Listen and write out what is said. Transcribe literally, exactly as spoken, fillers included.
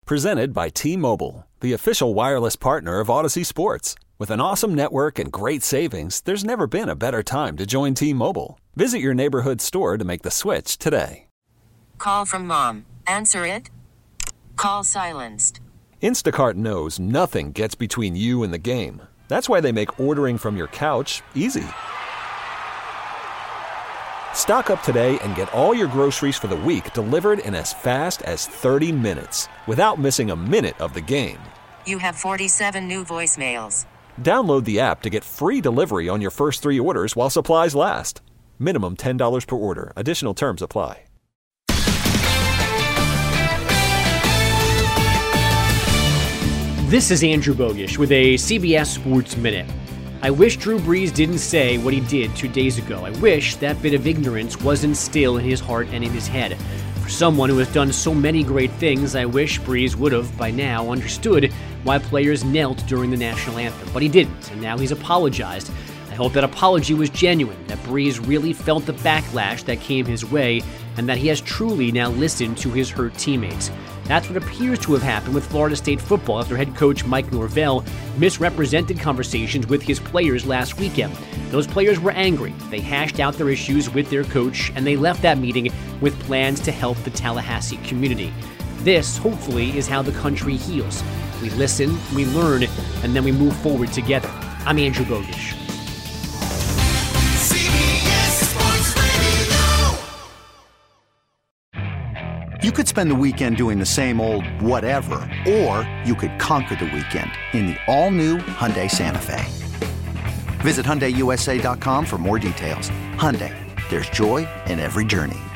Presented by T-Mobile, the official wireless partner of Odyssey Sports. With an awesome network and great savings, there's never been a better time to join T-Mobile. Visit your neighborhood store to make the switch today. Call from mom. Answer it. Call silenced. Instacart knows nothing gets between you and the game. That's why they make ordering from your couch easy. Stock up today and get all your groceries for the week delivered in as fast as thirty minutes without missing a minute of the game. You have forty-seven new voicemails. Download the app to get free delivery on your first three orders while supplies last. Minimum ten dollars per order. Additional terms apply. This is Andrew Bogish with a C B S Sports Minute. I wish Drew Brees didn't say what he did two days ago. I wish that bit of ignorance wasn't still in his heart and in his head. For someone who has done so many great things, I wish Brees would have, by now, understood why players knelt during the national anthem. But he didn't, and now he's apologized. I hope that apology was genuine, that Brees really felt the backlash that came his way, and that he has truly now listened to his hurt teammates. That's what appears to have happened with Florida State football after head coach Mike Norvell misrepresented conversations with his players last weekend. Those players were angry. They hashed out their issues with their coach, and they left that meeting with plans to help the Tallahassee community. This, hopefully, is how the country heals. We listen, we learn, and then we move forward together. I'm Andrew Bogish. You could spend the weekend doing the same old whatever, or you could conquer the weekend in the all-new Hyundai Santa Fe. Visit Hyundai U S A dot com for more details. Hyundai, there's joy in every journey.